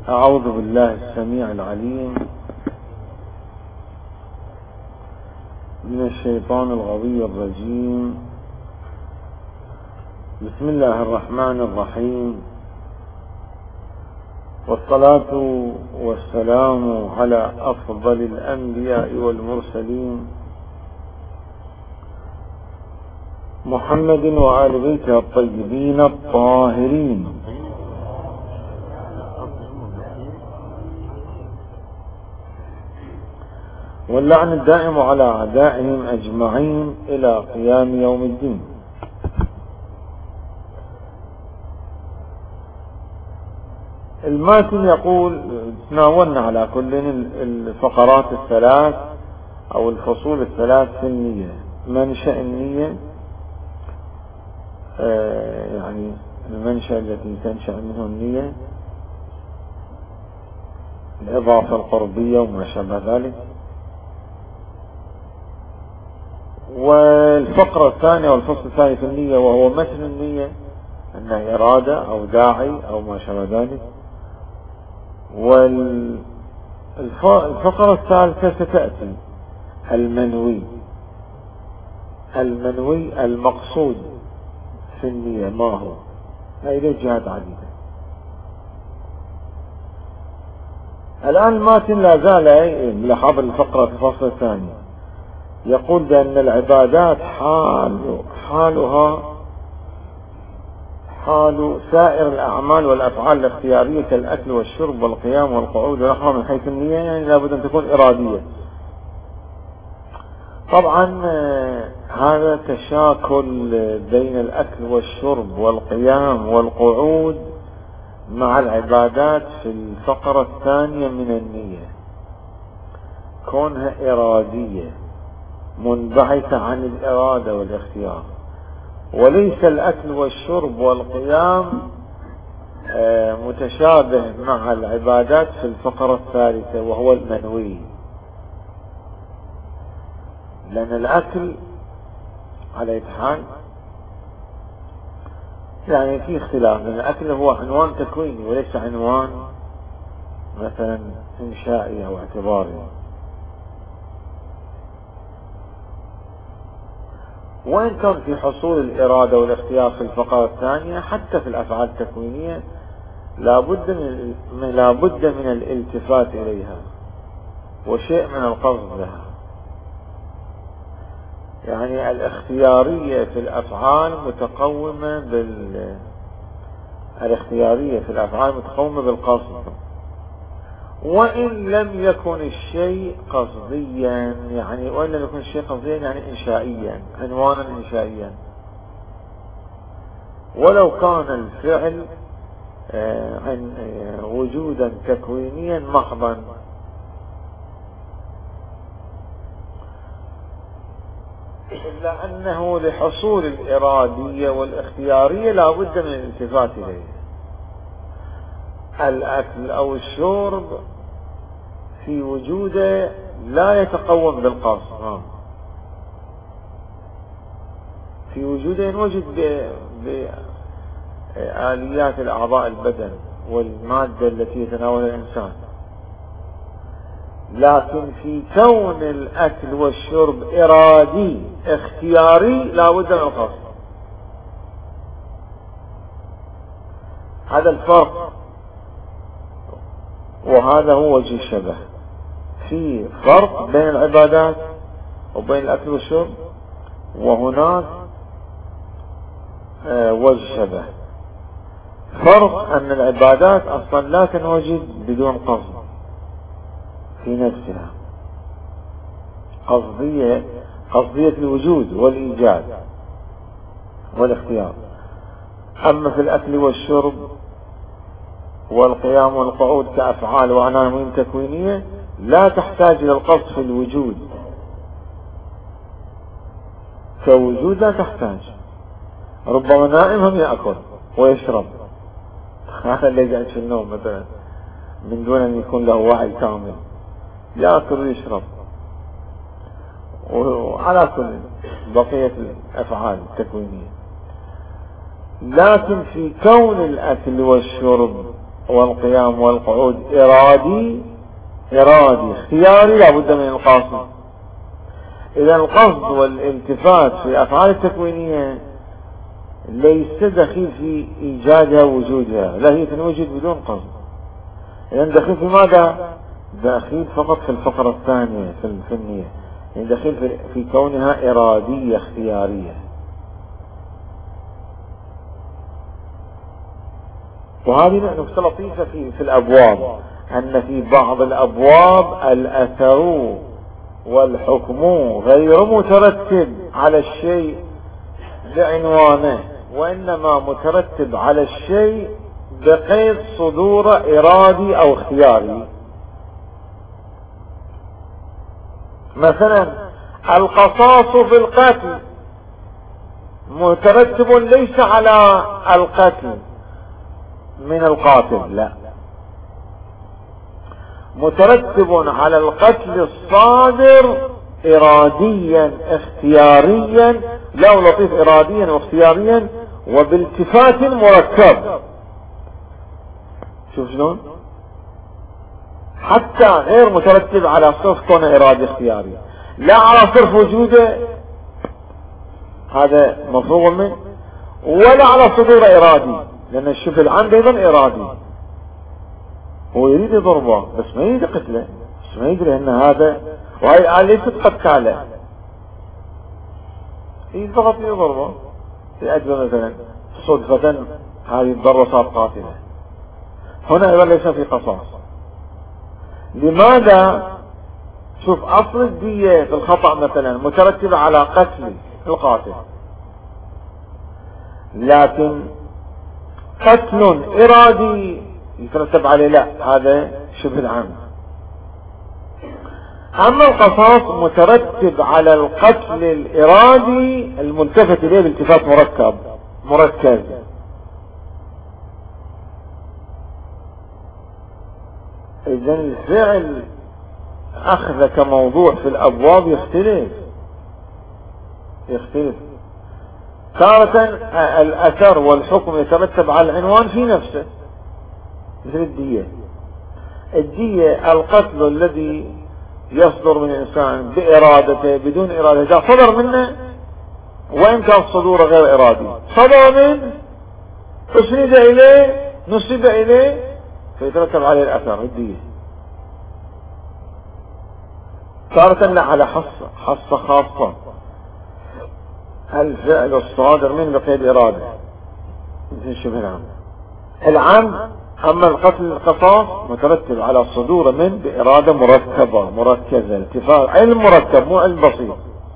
أعوذ بالله السميع العليم من الشيطان الغوي الرجيم. بسم الله الرحمن الرحيم، والصلاة والسلام على أفضل الأنبياء والمرسلين محمد وآل بيته الطيبين الطاهرين، واللعن الدائم على أعدائهم أجمعين إلى قيام يوم الدين. الماتن يقول: تناولنا على كل الفقرات الثلاث أو الفصول الثلاث في النية. منشأ النية، يعني المنشأ التي تنشأ منه النية، الإضافة القربية وما شابه ذلك. والفقرة الثانية والفصل الثاني في النية وهو مثل النية، أنها إرادة أو داعي أو ما شابه ذلك. والفقرة الثالثة ستأتي المنوي المقصود في النية ما هو، هذه له جهات عديدة. الآن الماتن لا زال لحظ الفقرة في الفصل الثاني يقول بأن العبادات حالها حال سائر الأعمال والأفعال الاختيارية كالأكل والشرب والقيام والقعود ونحوها من حيث النية، يعني لابد أن تكون إرادية. طبعا هذا تشاكل بين الأكل والشرب والقيام والقعود مع العبادات في الفقرة الثانية من النية، كونها إرادية منبعثة عن الإرادة والاختيار، وليس الأكل والشرب والقيام متشابه مع العبادات في الفقرة الثالثة وهو المنوي. لأن الأكل على حال يعني في اختلاف، لأن الأكل هو عنوان تكويني وليس عنوان مثلا إنشائي أو اعتباري. وإن كان في حصول الإرادة والاختيار في الفقرة الثانية، حتى في الأفعال التكوينية لابد من الالتفات إليها وشيء من القصد لها. يعني الاختيارية في الأفعال متقومة بالقصد، وإن لم يكن الشيء قصديا، يعني إنشائيا، عنوانا إنشائيا، ولو كان الفعل وجودا تكوينيا محضا. إلا أنه لحصول الإرادية والاختيارية لا بد من الالتفات إليه. الأكل أو الشرب في وجوده لا يتقوم بالقصد، في وجوده ينوجد بآليات الأعضاء البدن والمادة التي يتناولها الإنسان، لكن في كون الأكل والشرب إرادي اختياري لا بد من القصد. هذا الفرق، وهذا هو وجه الشبه. في فرق بين العبادات وبين الأكل والشرب، وهناك وجه شبه. فرق أن العبادات أصلا لا تنوجد بدون قصد في نفسها، قصدية الوجود والإيجاد والاختيار. أما في الأكل والشرب والقيام والقعود كأفعال وعناوين تكوينية لا تحتاج إلى القصد في الوجود، كوجود لا تحتاج. ربما نائم هم يأكل ويشرب، هذا اللي يقعد في النوم مثلا من دون أن يكون له وعي كامل، يأكل ويشرب. وعلى كل بقية الأفعال التكوينية. لكن في كون الأكل والشرب والقيام والقعود إرادي اختياري، لا بد من القاصد. إذا القصد والالتفات في الأفعال التكوينية ليس دخيل في إيجادها ووجودها، لا هي تنوجد بدون قصد. إذا دخيل في ماذا؟ دخيل فقط في الفقرة الثانية في النية، يعني دخيل في كونها إرادية اختيارية. وهذه نقطة لطيفة في الأبواب، أن في بعض الأبواب الأثر والحكم غير مترتب على الشيء بعنوانه، وإنما مترتب على الشيء بقيد صدور إرادي أو اختياري. مثلا القصاص في القتل مترتب ليس على القتل من القاتل، لا، مترتب على القتل الصادر إراديا اختياريا، لا لطيف، إراديا واختياريا وبالتفات مركب. شوف شلون، حتى غير مترتب على صرف كونه إرادي اختياري، لا على صرف وجوده هذا مفروغ منه، ولا على صدور إرادي، لأن الشبه العام أيضا إرادي، هو يريد يضربه بس ما يريد قتله، بس ما يدري أن هذا، وهي ليست قتالة، يريد فقط يضربه في أجل مثلا صدفة هذه الضربة صارت قاتلة. هنا أيضا ليس في قصاص. لماذا؟ شوف، أصل الدية في الخطأ مثلا مترتبة على قتل القاتل، لكن قتل إرادي يترتب عليه لا، هذا شبه العام. أما القصاص مترتب على القتل الإرادي الملتفت إليه بالتفات مركز. إذن الفعل أخذ كموضوع في الأبواب يختلف. تارة الأثر والحكم يترتب على العنوان في نفسه، مثل الدية القتل الذي يصدر من الإنسان بإرادته بدون إرادته، صدر منه وإن كان صدوره غير إرادي، صدر منه أسند إليه نسب إليه فيترتب عليه الأثر الدية. تارة لا، على حصة خاصة، الفعل الصادر من بقيد إرادة مثل شبه العام. أما القتل القصاص مترتب على صدور من بإرادة مركزة، التفات علم مركب مو علم بسيط.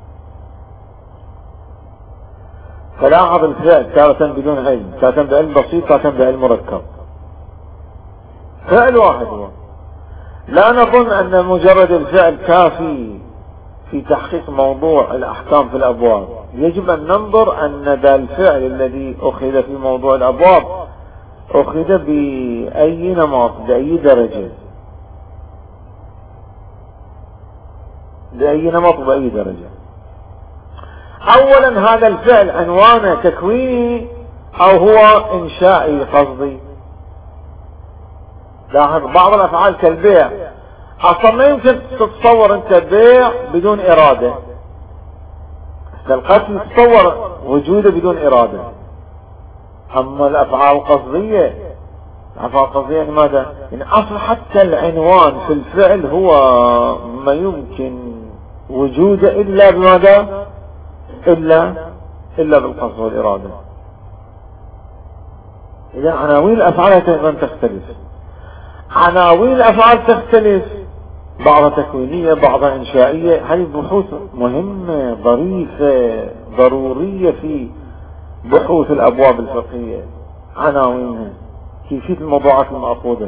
فلاحظ الفعل تارة بدون علم، تارة بعلم بسيط، تارة بعلم مركب، فعل واحد هو. لا نظن أن مجرد الفعل كافي في تحقيق موضوع الأحكام في الأبواب، يجب أن ننظر أن ذا الفعل الذي أخذ في موضوع الأبواب أخذ بأي نمط، بأي درجة، بأي نمط وبأي درجة. أولا هذا الفعل عنوانه تكويني أو هو إنشائي قصدي. لاحظ بعض الأفعال كالبيع أصلا ما يمكن تتصور أنت بيع بدون إرادة، القتل تتصور وجوده بدون إرادة. أما الأفعال القصدية، الأفعال القصدية يعني ماذا؟ يعني أصل حتى العنوان في الفعل هو ما يمكن وجوده إلا بماذا؟ إلا بالقصد والإرادة. إذا عناوين الأفعال تختلف، عناوين الأفعال تختلف، بعضها تكوينية بعضها إنشائية. هذه بحوث مهمة ظريفة ضرورية في بحوث الأبواب الفقهية، عناوينها، كيفية الموضوعات المأخوذة.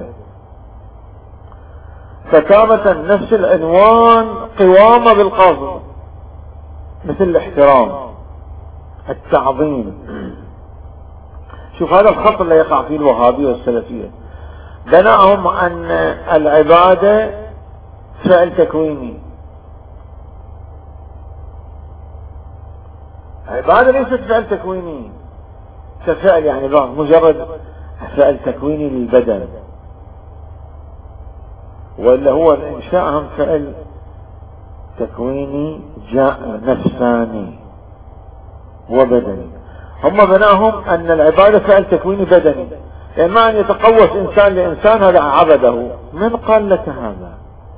فتارة نفس العنوان قوامة بالقصد، مثل الاحترام، التعظيم. شوف هذا الخط اللي يقع فيه الوهابية والسلفية، بناءهم أن العبادة فعل تكويني. العبادة ليست فعل تكويني كفعل، يعني مجرد فعل تكويني للبدن، ولا هو الإنشاء هم فعل تكويني جاء نفساني وبدني. هم بناهم أن العبادة فعل تكويني بدني، يعني ما أن يتقوس إنسان لإنسان هذا عبده. من قال لك هذا؟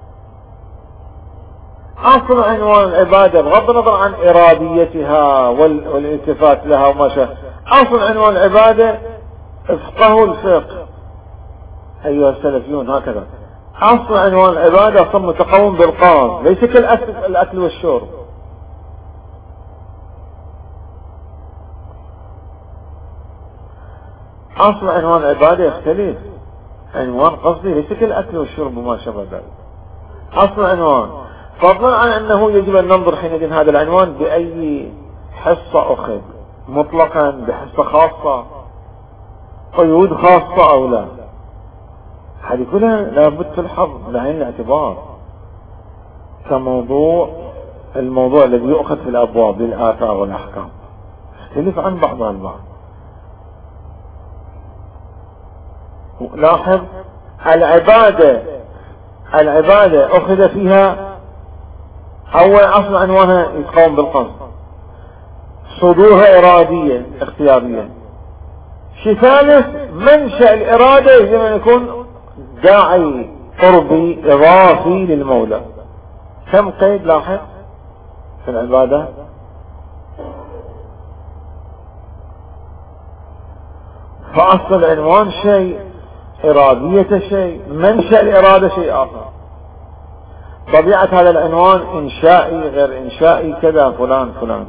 أصل عنوان العبادة بغض النظر عن إراديتها والالتفات لها وما شاء، أصل عنوان العبادة افقهوا الفقه أيها السلفيون هكذا. أصل عنوان العبادة أصلا متقوم بالقاصد، ليس كالأكل والشرب. أصل عنوان العبادة يختلف، عنوان قصدي ليس كالأكل والشرب وما شابه ذلك. أصل عنوان، فضلا عن أنه يجب أن ننظر حينئذ هذا العنوان بأي حصة أخذ، مطلقا بحصة خاصة، قيود خاصة أو لا. هذه كلها لابد تلحظ بعين الاعتبار كموضوع. الموضوع الذي يؤخذ في الأبواب للآثار والأحكام يختلف عن بعضها البعض. لاحظ العبادة أخذ فيها أول أصل عنوانها يتقوم بالقصد، صدورها إرادية اختيارية. شيء ثالث منشأ الإرادة يجب أن يكون داعي قربي إضافي للمولى. كم قيد لاحظ في العبادة؟ فأصل العنوان شيء، إرادية شيء، منشأ الإرادة شيء آخر. طبيعة هذا العنوان إنشائي غير إنشائي كذا فلان فلان.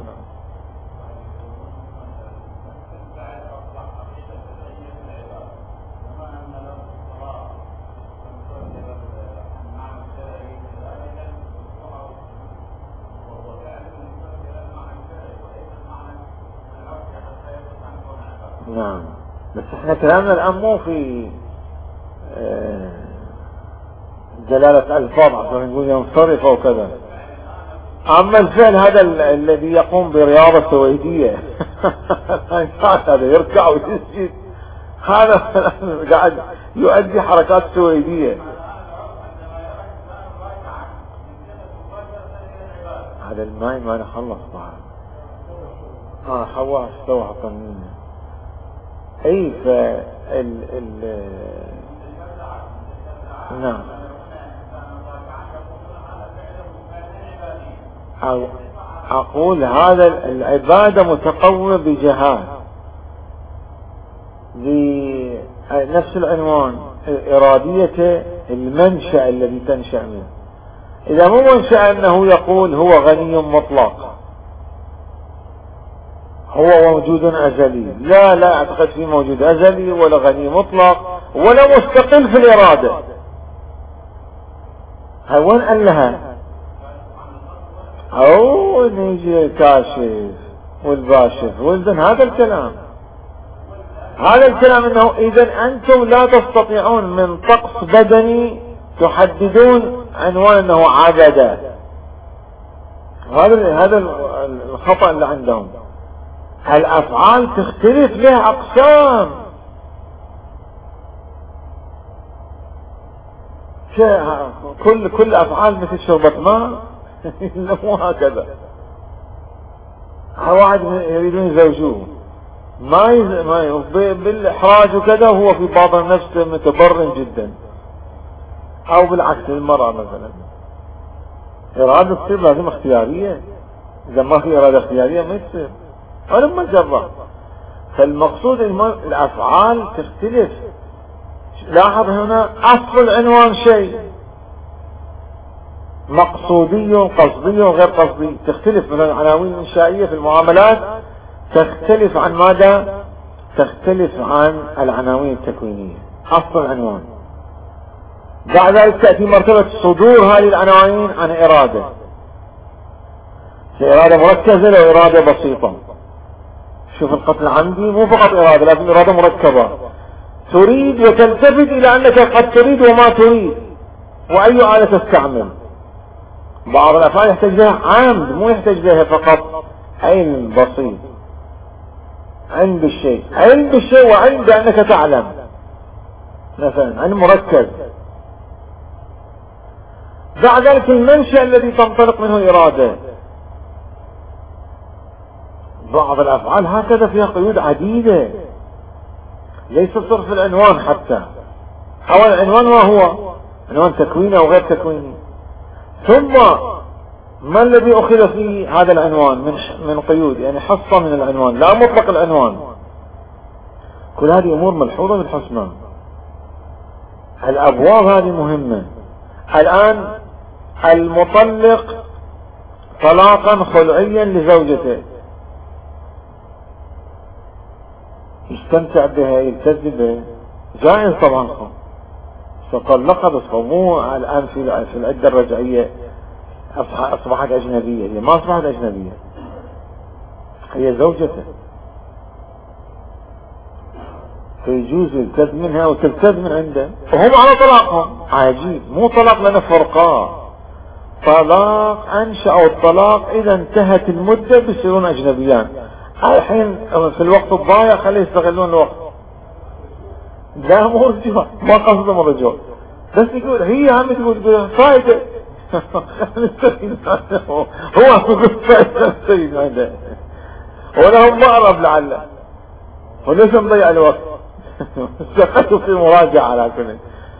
نعم، بس احنا كلامنا الآن مو في جلالة ألفاظ عشان نقول ينصرف وكذا. أما الفعل هذا الذي يقوم برياضة سويدية هذا يركع ويسجد، هذا قاعد يؤدي حركات سويدية. هذا الماء ما نخلص بعد. حواس سوى طنين. اي نعم، أقول هذا العبادة متقومة بجهات بنفس العنوان، إرادية المنشأ الذي تنشأ منه. إذا مو منشأ أنه يقول هو غني مطلق، هو موجود أزلي، لا أعتقد فيه موجود أزلي ولا غني مطلق ولا مستقل في الإرادة. وين قال لها؟ أو نيجي الكاشف والباشف والذن. هذا الكلام انه اذا انتم لا تستطيعون من طقس بدني تحددون عنوان انه عبادة. هذا الخطأ اللي عندهم. الافعال تختلف لها اقسام. كل افعال مثل شربة ماء مو هكذا. واحد يريدون يزوجوه ما بالاحراج وكذا، هو في باطن نفسه متبرن جدا. او بالعكس المرأة مثلا ارادة تصير لازم اختيارية، اذا ما في ارادة اختيارية ما يصير ولما جرب. فالمقصود الافعال تختلف. لاحظ هنا اصل العنوان شيء مقصودي قصدي وغير قصدي، تختلف من العناوين الإنشائية في المعاملات، تختلف عن ماذا؟ تختلف عن العناوين التكوينية. أصل العنوان. بعد ذلك تأتي مرتبة صدور هذه العناوين عن إرادة، إرادة مركزة لو إرادة بسيطة. شوف القتل عندي مو فقط إرادة لكن إرادة مركبة، تريد وتلتفت إلى أنك قد تريد وما تريد، وأي آلة تستعمل. بعض الأفعال يحتاج لها عمد، مو يحتاج لها فقط علم بسيط. علم بالشيء وعلم بأنك تعلم، مثلا علم مركز. بعد ذلك المنشأ الذي تنطلق منه إرادة. بعض الأفعال هكذا فيها قيود عديدة، ليس صرف العنوان حتى، أو العنوان وهو عنوان تكويني أو غير تكويني. ثم ما الذي أخذ فيه هذا العنوان من قيود، يعني حصة من العنوان، لا مطلق العنوان. كل هذه أمور ملحوظة بالحسنى. الأبواب هذه مهمة. الآن المطلق طلاقا خلعيا لزوجته، يستمتع بها، يلتزم بها، جائز طبعا. فطلقها، بس مو الآن في العدة الرجعية أصبحت أجنبية. هي ما أصبحت أجنبية، هي زوجته، فيجوز يلتزم منها وتلتزم من عنده، وهم على طلاقهم. عجيب، مو طلاق لنا فرقاء، طلاق أنشأ أو الطلاق إذا انتهت المدة بيصيرون أجنبيان. الحين في الوقت الضايع خليه يستغلون الوقت. لا مو رجوع، ما قصدهم الرجوع، بس يقول هي عم تقول فايدة هو يقول فايدة ولا هم أقرب لعله، وليس نضيع الوقت. سقطوا في مراجعة على كل.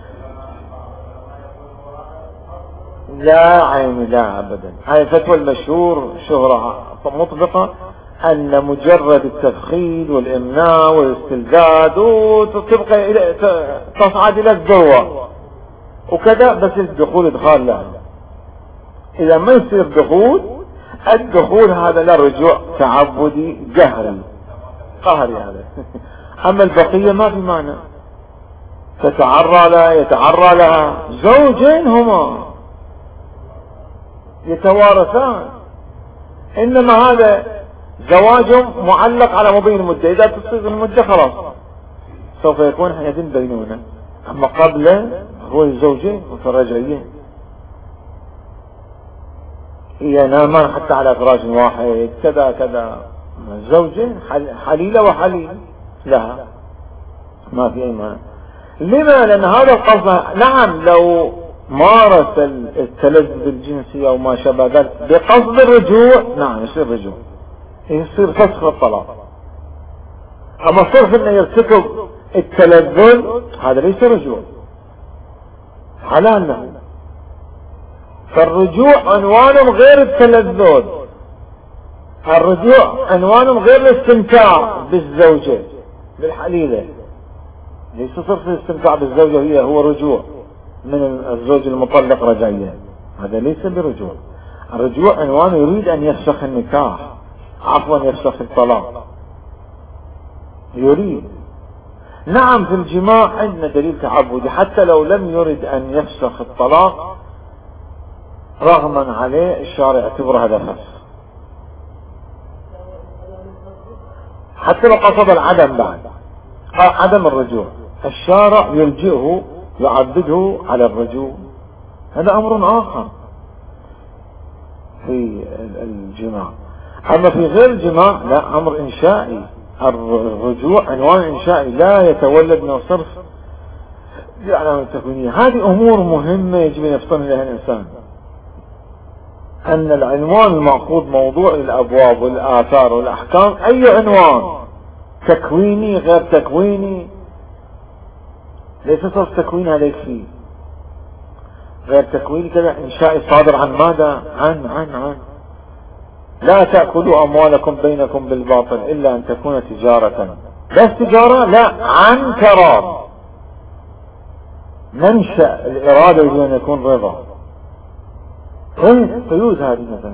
لا عيني، لا أبدا. هاي فتوى المشهور شهرة مطبقة، أن مجرد التفخيل والإمناء والاستلذاذ وتبقى تصعد إلى الذروة وكذا، بس الدخول إدخال لا. إذا ما يصير دخول، الدخول هذا لا، رجوع تعبدي قهري هذا. أما البقية ما في معنى، تتعرى لها، يتعرى لها، زوجين هما يتوارثان، إنما هذا زواجهم معلق على مضي المدة. إذا تصير المدة خلاص سوف يكون حياتين بينونة. أما قبل هو الزوجين مترجعين، ينامان حتى على فراش واحد، كذا كذا، زوجين حليلة وحليل لها، ما في أي معنى. لما؟ لأن هذا القصد. نعم لو مارس التلذذ الجنسي أو ما شابه ذلك بقصد الرجوع، نعم يصير رجوع، يصير فسخ الطلاق. أما صرف أنه يرتكب التلذذ هذا ليس رجوع، حلال له. فالرجوع عنوان غير التلذذ، الرجوع عنوان غير الاستمتاع بالزوجة بالحليلة. ليس صرف الاستمتاع بالزوجة هو رجوع من الزوج المطلق رجعيا، هذا ليس برجوع. الرجوع عنوان يريد أن يفسخ النكاح، عفوا يفسخ الطلاق، يريد. نعم في الجماع عندنا دليل تعبدي، حتى لو لم يرد أن يفسخ الطلاق رغما عليه الشارع اعتبر هذا فسخ، حتى لو قصد العدم بعد عدم الرجوع، الشارع يلجئه يعبده على الرجوع. هذا أمر آخر في الجماع. أما في غير الجماع لا، أمر إنشائي. الرجوع عنوان إنشائي لا يتولد من صرف العلامة التكوينية. هذه أمور مهمة يجب أن يفطن لها الإنسان، أن العنوان المأخوذ موضوع الأبواب والآثار والأحكام، أي عنوان تكويني غير تكويني، ليس صرف تكويني هذا يكفي، غير تكويني كذا إنشائي صادر عن ماذا؟ عن لا تأكلوا أموالكم بينكم بالباطل إلا أن تكون تجارة. بس تجارة لا، عن تراض. منشأ الإرادة يجب أن يكون رضا. قيود هذه مثلا.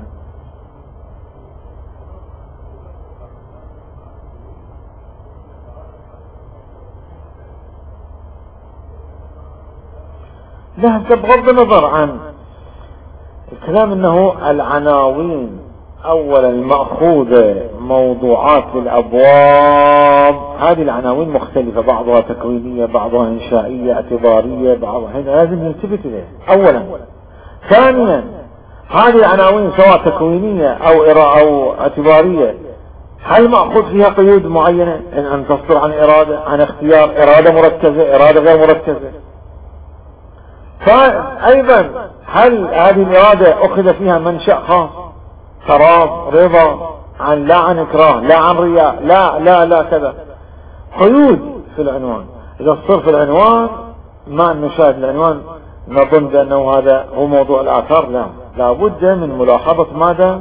لا، بغض النظر عن الكلام انه العناوين اولا المأخوذة موضوعات للابواب، هذه العناوين مختلفة، بعضها تكوينية، بعضها انشائية اعتبارية، بعضها هنا لازم نلتفت اليه اولا. ثانيا هذه العناوين سواء تكوينية او اعتبارية، هل مأخوذ فيها قيود معينة ان تصدر عن ارادة، عن اختيار، ارادة مركزة، ارادة غير مركزة؟ فأيضا هل هذه الإرادة أخذ فيها منشأ خاص، تراض، رضا، لا عن إكراه، لا عن رياء، لا كذا، قيود في العنوان. إذا صار في العنوان ما نشاهد العنوان نظن بأنه هذا هو موضوع الآثار، لا بد من ملاحظة ماذا؟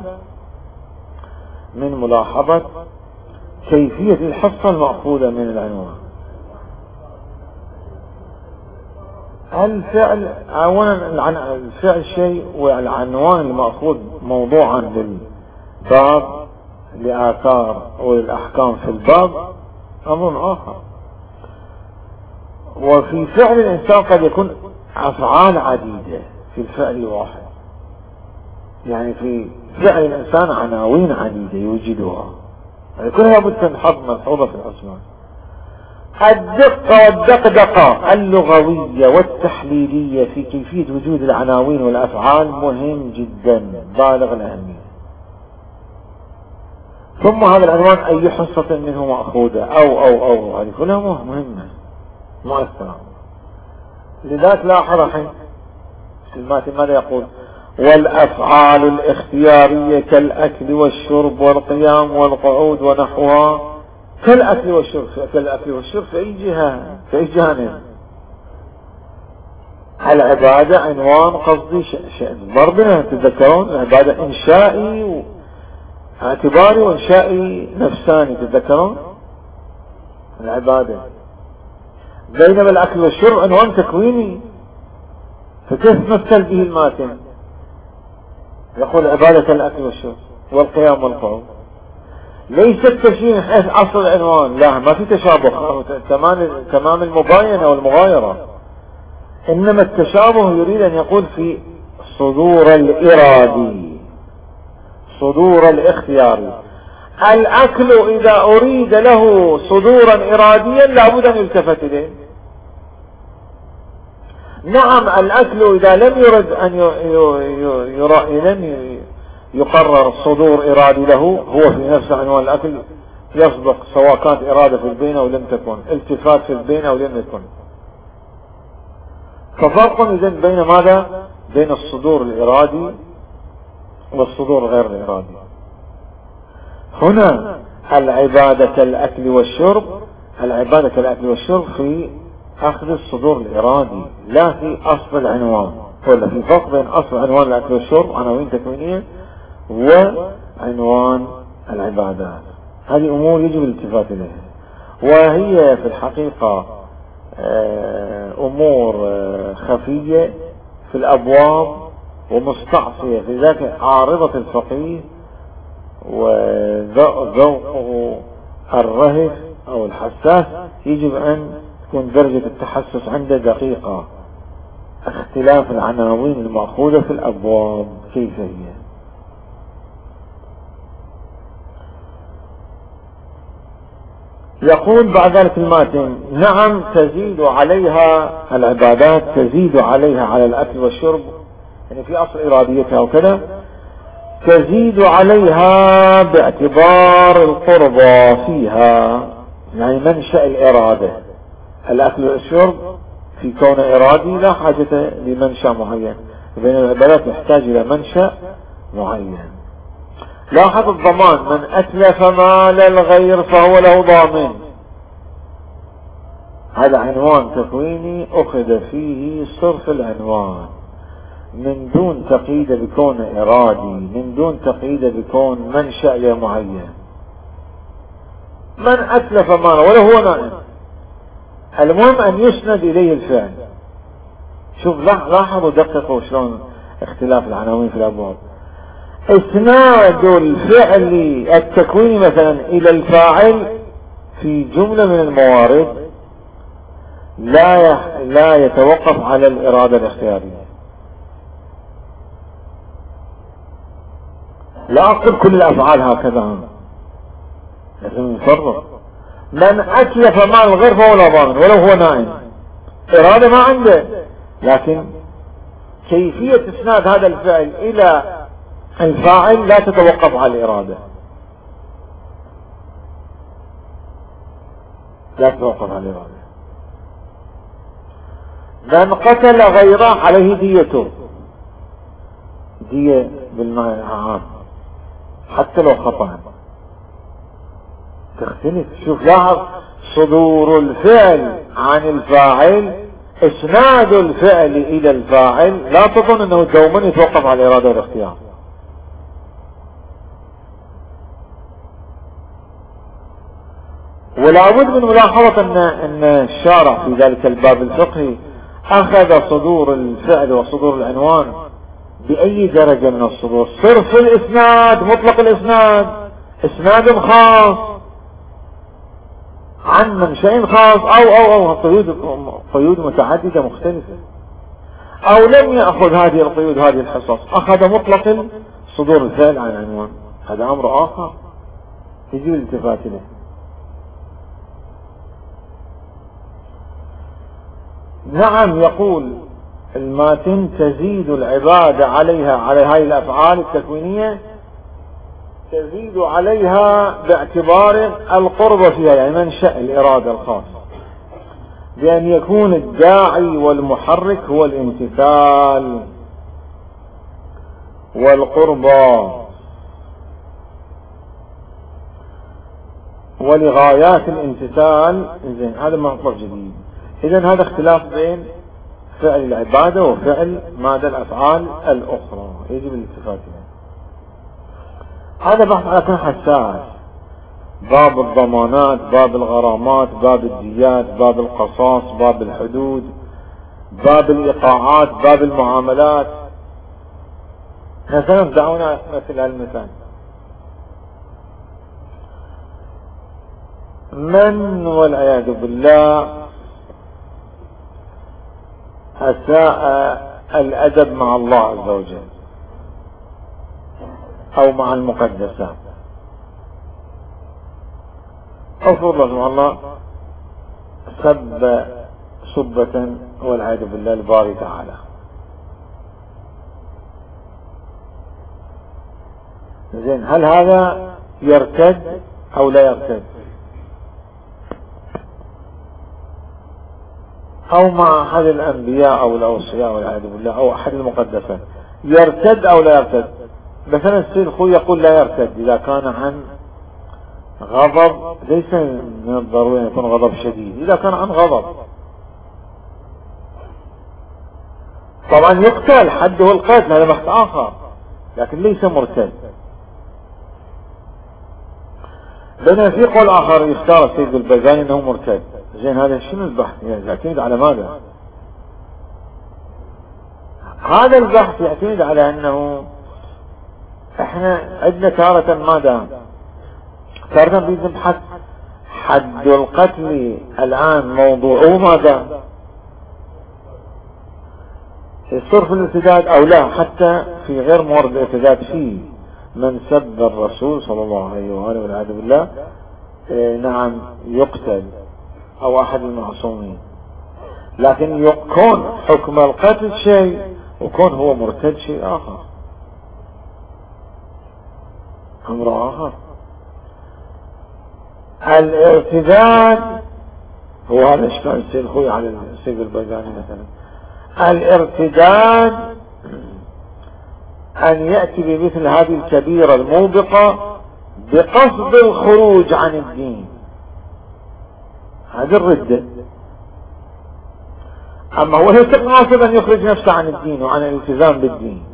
من ملاحظة كيفية الحصة المأخوذة من العنوان. الفعل أولا الفعل شيء، والعنوان المأخوذ موضوعا للباب لآثار وللأحكام في الباب أمر آخر. وفي فعل الإنسان قد يكون أفعال عديدة في الفعل الواحد، يعني في فعل الإنسان عناوين عديدة يوجدها، كلها بد تنحط ملحوظة في الأسماء. الدقة والدقدقة اللغوية والتحليلية في كيفية وجود العناوين والأفعال مهم جدا بالغ الأهمية. ثم هذا العنوان أي حصة منه مأخوذة أو هذه كلها مهمة مؤثرة. لذلك لاحظ الحين ماذا يقول؟ والأفعال الاختيارية كالأكل والشرب والقيام والقعود ونحوها كالأكل والشرب. في أي جهة؟ في أي جانب؟ العبادة عنوان قصدي برضنا تتذكرون العبادة إنشائي اعتباري وإنشائي نفساني، تتذكرون العبادة. بينما الأكل والشرب عنوان تكويني، فكيف مثل به الماتن؟ يقول عبادة الأكل والشرب والقيام والقعود. ليس التشبيه من حيث أصل العنوان، لا ما في تشابه تمام المباينة والمغايرة، إنما التشابه يريد أن يقول في صدور الإرادي، صدور الاختياري. الأكل إذا أريد له صدورا إراديا لابد أن يلتفت إليه. نعم الأكل إذا لم يرد أن لم يقرر صدور إرادي له، هو في نفس عنوان الأكل يصدق سواء كانت إرادة في البين أو لم تكن، التفات في البين أو لم يكن. ففرق إذن بين ماذا؟ بين الصدور الإرادي والصدور غير الإرادي. هنا العبادة كالأكل والشرب، العبادة كالأكل والشرب في أخذ الصدور الإرادي لا في أصل العنوان، ولا في فرق بين أصل عنوان الأكل والشرب عناوين تكوينية وعنوان العبادات. هذه أمور يجب الالتفات إليها، وهي في الحقيقة أمور خفية في الأبواب ومستعصية في ذاك عارضة الفقيه وذوقه الرهف أو الحساس، يجب أن تكون درجة التحسس عنده دقيقة. اختلاف العناوين المأخوذة في الأبواب كيف هي؟ يقول بعد ذلك الماتن: نعم تزيد عليها العبادات، تزيد عليها على الأكل والشرب، يعني في أصل إراديتها وكذا، تزيد عليها باعتبار القربى فيها، يعني منشأ الإرادة. الأكل والشرب في كون إرادي لا حاجة لمنشأ معين، بين العبادات يحتاج إلى منشأ معين. لاحظ الضمان: من أتلف مال الغير فهو له ضامن. هذا عنوان تكويني أخذ فيه صرف العنوان من دون تقييد بكون إرادي، من دون تقييد بكون منشأ معين. من أتلف مال ولا هو نائم، المهم أن يسند إليه الفعل. شوف لاحظوا دققوا شلون اختلاف العناوين في الأبواب. اسناد الفعل التكويني مثلا إلى الفاعل في جملة من الموارد لا يتوقف على الإرادة الاختيارية. لا أقول كل الأفعال هكذا، لازم نفرق. من أتلف مال الغير فهو لا ضامن ولو هو نائم، إرادة ما عنده، لكن كيفية إسناد هذا الفعل إلى الفاعل لا تتوقف على الإرادة، لا تتوقف على الإرادة. من قتل غيره عليه ديته، دية بالمعنى العام حتى لو خطأ تختلف. شوف لاحظ، صدور الفعل عن الفاعل، اسناد الفعل الى الفاعل، لا تظن انه دوما يتوقف على الاراده والاختيار. ولا بد من ملاحظة ان الشارع في ذلك الباب الفقهي اخذ صدور الفعل وصدور العنوان باي درجة من الصدور. صرف الاسناد، مطلق الاسناد، اسناد خاص عن منشأ خاص، او قيود متعددة مختلفة، او لم يأخذ هذه القيود هذه الحصص، اخذ مطلق صدور الفعل عن العنوان، هذا امر اخر يجب الالتفات له. نعم، يقول الماتن تزيد العبادة عليها، على هذه الافعال التكوينية تزيد عليها باعتبار القرب فيها، يعني منشأ الإرادة الخاص، بأن يكون الداعي والمحرك هو الامتثال والقربى، ولغايات الامتثال. زين، هذا مطلب جديد. إذن هذا اختلاف بين فعل العبادة وفعل ماذا الأفعال الأخرى، يجب الالتفات إليه. هذا بحث على كل حساس، باب الضمانات، باب الغرامات، باب الديات، باب القصاص، باب الحدود، باب الإيقاعات، باب المعاملات. مثلا دعونا مثل هالمثال: من والعياذ بالله أساء الأدب مع الله عز وجل أو مع المقدسات، أفرض الله سب سبة والعياذ بالله الباري تعالى، زين، هل هذا يرتد أو لا يرتد؟ أو مع أحد الأنبياء أو الأوصياء والعياذ بالله أو أحد المقدسات، يرتد أو لا يرتد؟ مثلا السيد خوي يقول لا يرتد إذا كان عن غضب، ليس من الضروري أن يكون غضب شديد، إذا كان عن غضب طبعا يقتل، حده القتل، هذا بحث آخر، لكن ليس مرتد. بينما في قول آخر يختار السيد البيزاني أنه مرتد. زين، هذا شنو البحث؟ يعني يعتمد على ماذا؟ هذا البحث يعتمد على أنه احنا عندنا تارة ماذا؟ تارة نبحث حد القتل الآن موضوعه ماذا؟ صرف الارتداد أو لا، حتى في غير مورد الارتداد فيه من سب الرسول صلى الله عليه وآله والعياذ بالله نعم يقتل أو أحد المعصومين، لكن يكون حكم القتل شيء وكون هو مرتد شيء آخر، أمر آخر. الارتداد هو هذا إشكال السيد خوي على السيد البيزاني مثلا. الارتداد أن يأتي بمثل هذه الكبيرة الموبقة بقصد الخروج عن الدين، هذه الردة. أما هو ليس قاصد أن يخرج نفسه عن الدين وعن الالتزام بالدين،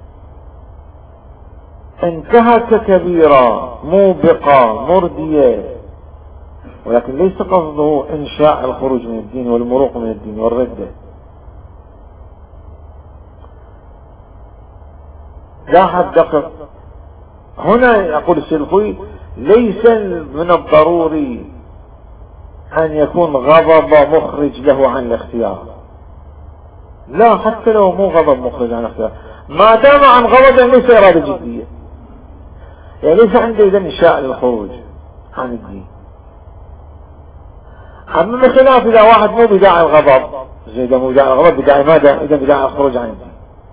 انتهت كبيرة موبقة مردية، ولكن ليس قصده إنشاء الخروج من الدين والمروق من الدين والردة. لاحظ دقق هنا، يقول السيد الخوي ليس من الضروري أن يكون غضب مخرج له عن الاختيار، لا، حتى لو مو غضب مخرج عن الاختيار، ما دام عن غضب يعني ليس إرادة جدية، يعني ليس عنده إذن إنشاء للخروج عن الدين. أما بخلاف إذا واحد مو بداعي الغضب، زي إذا مو بداعي الغضب بداعي ماذا؟ إذا بداعي الخروج عن الدين.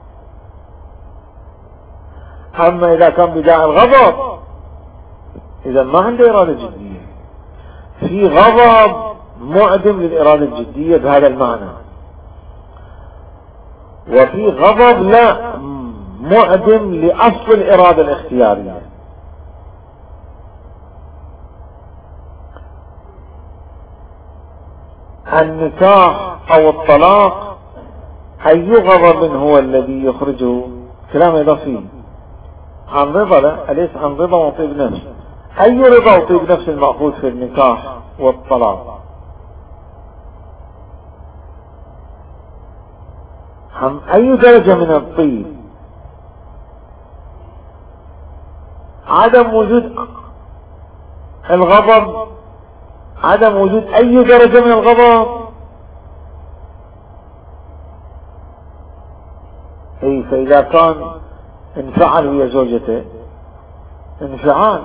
أما إذا كان بداعي الغضب إذا ما عنده إرادة جدية، في غضب معدم للإرادة الجدية بهذا المعنى، وفي غضب لا معدم لأصل الإرادة الاختيارية. النكاح أو الطلاق أي غضب هو الذي يخرجه؟ كلام إضافي عن رضا، لا أليس عن رضا وطيب نفس. أي رضا وطيب نفس المأخوذ في النكاح والطلاق؟ أي درجة من الطيب؟ عدم وجود الغضب، عدم وجود أي درجة من الغضب. اي فإذا كان انفعل ويا زوجته انفعال،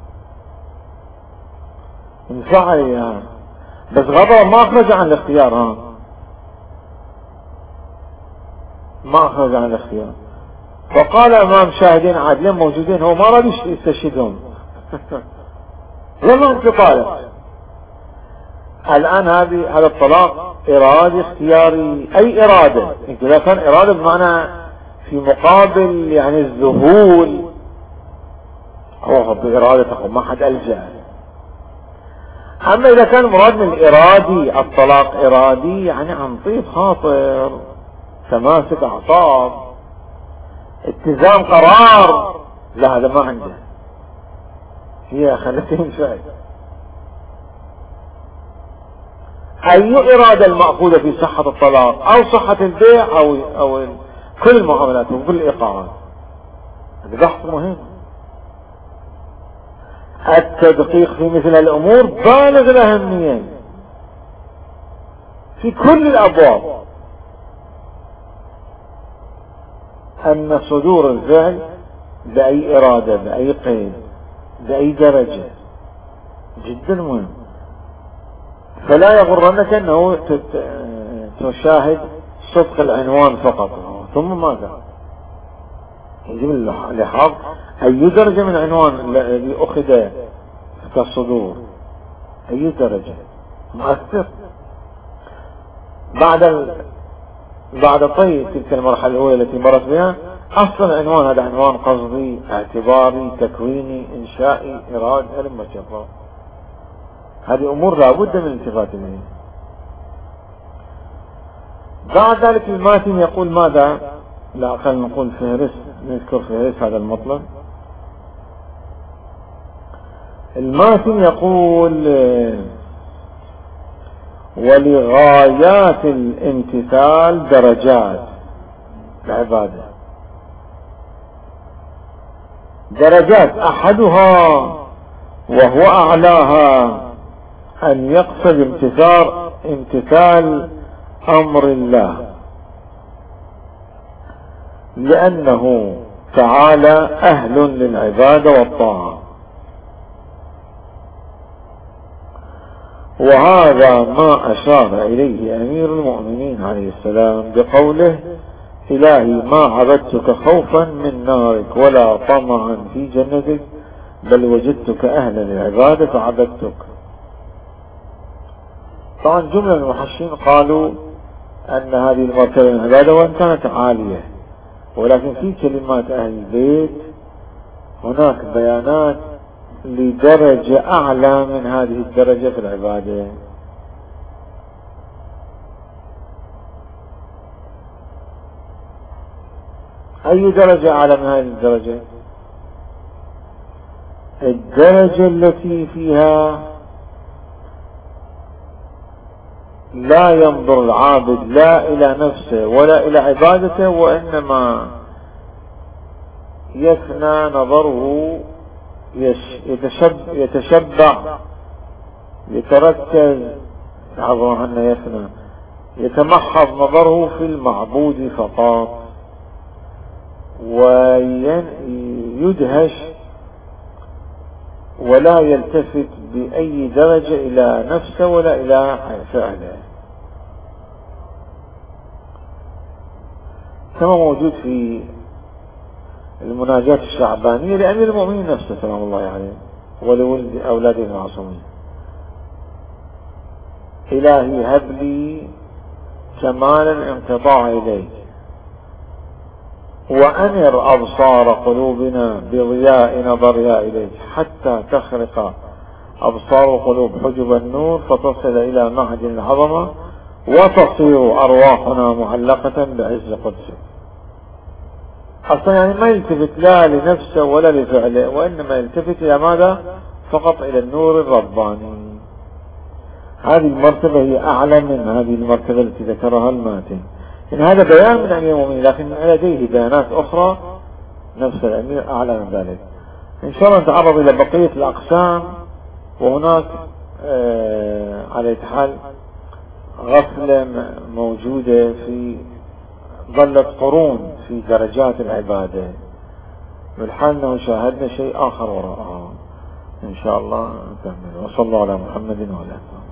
انفعل يعني بس غضب ما اخرج عن الاختيار، ما اخرج عن الاختيار. فقال امام شاهدين عادلين موجودين هو ما رضي يستشهدهم لما انتقاله. الان هذا الطلاق ارادة اختياري، اي ارادة. اذا كان ارادة بمعنى في مقابل يعني الذهول، هو بارادته ما حد الجأ. اما اذا كان مراد من الارادي، الطلاق ارادي يعني عن طيب خاطر، تماسك اعصاب، اتزان قرار، لا هذا ما عنده، هي خلتهم فعل. اي ارادة المأخوذة في صحة الطلاق او صحة البيع او كل المعاملات وكل الايقاعات، هذا بحث مهم. التدقيق في مثل الامور بالغ الاهمية في كل الابواب، ان صدور الفعل باي ارادة، باي قيد، باي درجة جدا مهم. فلا يغرنك انه تشاهد صدق العنوان فقط ثم ماذا؟ يجب اللحاظ اي درجة من العنوان الذي اخذ كالصدور، اي درجة مؤثر بعد طي تلك المرحلة الاولى التي مرت بها. اصل العنوان هذا عنوان قصدي، اعتباري، تكويني، انشائي، ارادة، علم وجبار. هذه امور لابد من الالتفات اليها. بعد ذلك الماتن يقول ماذا؟ لا خلينا نقول فهرس، نذكر فهرس هذا المطلب. الماتن يقول ولغايات الامتثال درجات العبادة، درجات احدها وهو اعلاها ان يقصد امتثال امر الله، لانه تعالى اهل للعبادة والطاعة. وهذا ما اشار اليه امير المؤمنين عليه السلام بقوله الهي ما عبدتك خوفا من نارك ولا طمعا في جنتك بل وجدتك اهلا للعبادة فعبدتك. طبعا جملة المحشين قالوا ان هذه المرتبة من العبادة وان كانت عالية، ولكن في كلمات اهل البيت هناك بيانات لدرجة اعلى من هذه الدرجة في العبادة. اي درجة اعلى من هذه الدرجة؟ الدرجة التي فيها لا ينظر العابد لا الى نفسه ولا الى عبادته، وانما يفنى نظره، يتشبع، يتركز، عظم أنه يفنى، يتمحض نظره في المعبود فقط، ويدهش ولا يلتفت بأي درجة إلى نفسه ولا إلى فعله، كما موجود في المناجاة الشعبانية لأمير المؤمنين نفسه سلام الله عليه ولولد أولاده المعصومين: إلهي هب لي كمال الانقطاع إليك وأنر أبصار قلوبنا بضياء نظرها إليك حتى تخرق أبصار القلوب حجب النور فتصل إلى معهد العظمة وتصير أرواحنا معلقة بعز قدسك. أصلا يعني ما يلتفت لا لنفسه ولا لفعله، وإنما يلتفت إلى ماذا؟ فقط إلى النور الرباني. هذه المرتبة هي أعلى من هذه المرتبة التي ذكرها الماتن. إن هذا بيان من أمير المؤمنين، لكن لديه بيانات أخرى نفس الأمير أعلى من ذلك. إن شاء الله نتعرض إلى بقية الأقسام، وهناك على حال غفلة موجودة في ظلت قرون في درجات العبادة، بالحال أنه شاهدنا شيء آخر وراءها. إن شاء الله نكمل. وصلى الله على محمد وعلى آله.